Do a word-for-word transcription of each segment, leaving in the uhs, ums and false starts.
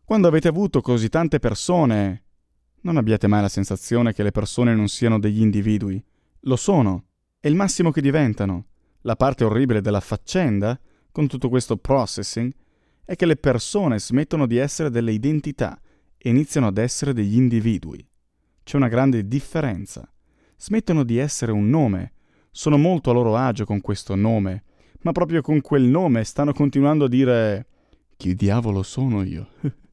Quando avete avuto così tante persone, non abbiate mai la sensazione che le persone non siano degli individui. Lo sono. È il massimo che diventano. La parte orribile della faccenda, con tutto questo processing, è che le persone smettono di essere delle identità e iniziano ad essere degli individui. C'è una grande differenza. Smettono di essere un nome. Sono molto a loro agio con questo nome, ma proprio con quel nome stanno continuando a dire «Chi diavolo sono io?»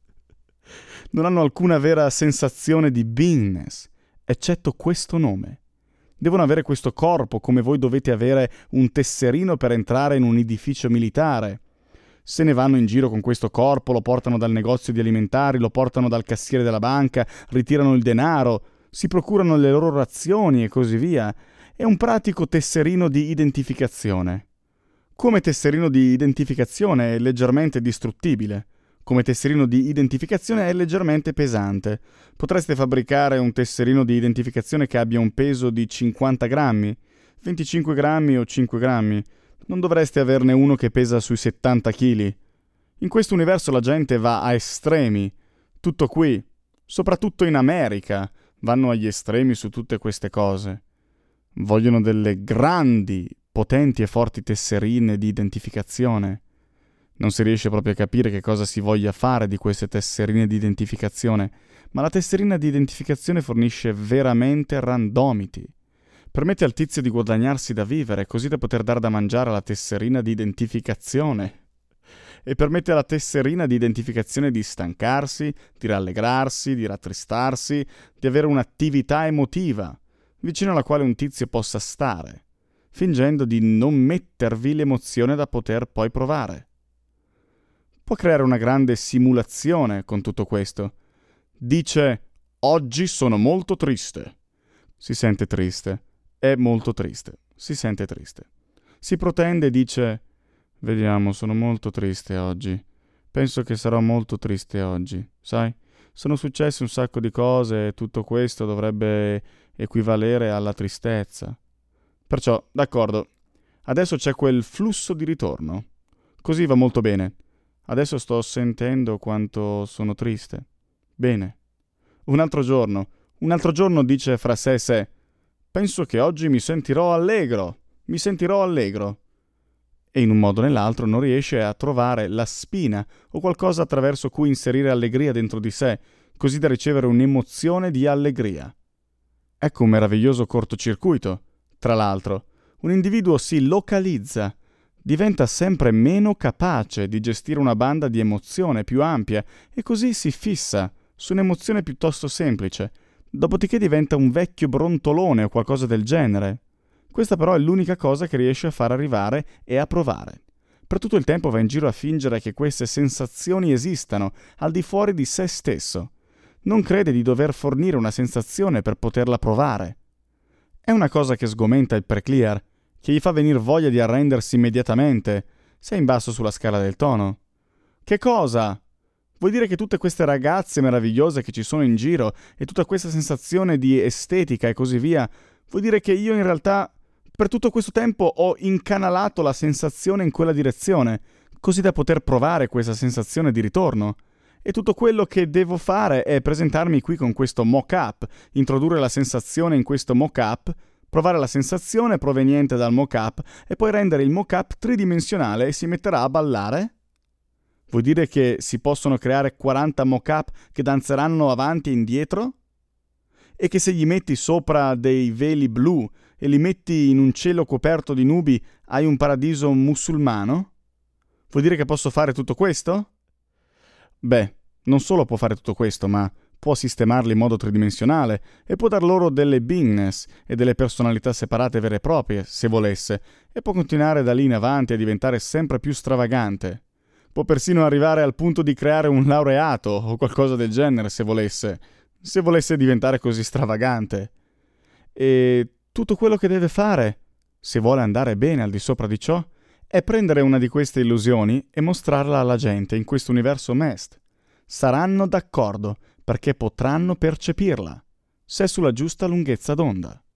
Non hanno alcuna vera sensazione di beingness, eccetto questo nome. Devono avere questo corpo come voi dovete avere un tesserino per entrare in un edificio militare. Se ne vanno in giro con questo corpo, lo portano dal negozio di alimentari, lo portano dal cassiere della banca, ritirano il denaro, si procurano le loro razioni e così via. È un pratico tesserino di identificazione. Come tesserino di identificazione è leggermente distruttibile. Come tesserino di identificazione è leggermente pesante. Potreste fabbricare un tesserino di identificazione che abbia un peso di cinquanta grammi, venticinque grammi o cinque grammi. Non dovreste averne uno che pesa sui settanta chili. In questo universo la gente va a estremi. Tutto qui, soprattutto in America, vanno agli estremi su tutte queste cose. Vogliono delle grandi, potenti e forti tesserine di identificazione. Non si riesce proprio a capire che cosa si voglia fare di queste tesserine di identificazione, ma la tesserina di identificazione fornisce veramente randomity. Permette al tizio di guadagnarsi da vivere, così da poter dare da mangiare alla tesserina di identificazione. E permette alla tesserina di identificazione di stancarsi, di rallegrarsi, di rattristarsi, di avere un'attività emotiva, vicino alla quale un tizio possa stare, fingendo di non mettervi l'emozione da poter poi provare. Può creare una grande simulazione con tutto questo. Dice, oggi sono molto triste. Si sente triste. È molto triste. Si sente triste. Si protende e dice, vediamo, sono molto triste oggi. Penso che sarò molto triste oggi. Sai, sono successe un sacco di cose e tutto questo dovrebbe equivalere alla tristezza. Perciò, d'accordo, adesso c'è quel flusso di ritorno. Così va molto bene. Adesso sto sentendo quanto sono triste. Bene. Un altro giorno, un altro giorno dice fra sé e sé, penso che oggi mi sentirò allegro, mi sentirò allegro. E in un modo o nell'altro non riesce a trovare la spina o qualcosa attraverso cui inserire allegria dentro di sé, così da ricevere un'emozione di allegria. Ecco un meraviglioso cortocircuito. Tra l'altro, un individuo si localizza, diventa sempre meno capace di gestire una banda di emozione più ampia e così si fissa su un'emozione piuttosto semplice, dopodiché diventa un vecchio brontolone o qualcosa del genere. Questa però è l'unica cosa che riesce a far arrivare e a provare. Per tutto il tempo va in giro a fingere che queste sensazioni esistano al di fuori di se stesso. Non crede di dover fornire una sensazione per poterla provare. È una cosa che sgomenta il preclear, che gli fa venire voglia di arrendersi immediatamente, se è in basso sulla scala del tono. Che cosa? Vuoi dire che tutte queste ragazze meravigliose che ci sono in giro e tutta questa sensazione di estetica e così via, vuoi dire che io in realtà per tutto questo tempo ho incanalato la sensazione in quella direzione, così da poter provare questa sensazione di ritorno? E tutto quello che devo fare è presentarmi qui con questo mock-up, introdurre la sensazione in questo mock-up, provare la sensazione proveniente dal mock-up e poi rendere il mock-up tridimensionale e si metterà a ballare? Vuol dire che si possono creare quaranta mock-up che danzeranno avanti e indietro? E che se gli metti sopra dei veli blu e li metti in un cielo coperto di nubi hai un paradiso musulmano? Vuol dire che posso fare tutto questo? Beh, non solo può fare tutto questo, ma può sistemarli in modo tridimensionale e può dar loro delle beingness e delle personalità separate vere e proprie, se volesse, e può continuare da lì in avanti a diventare sempre più stravagante. Può persino arrivare al punto di creare un laureato o qualcosa del genere, se volesse, se volesse diventare così stravagante. E tutto quello che deve fare, se vuole andare bene al di sopra di ciò, è prendere una di queste illusioni e mostrarla alla gente in questo universo M E S T. Saranno d'accordo, perché potranno percepirla, se è sulla giusta lunghezza d'onda.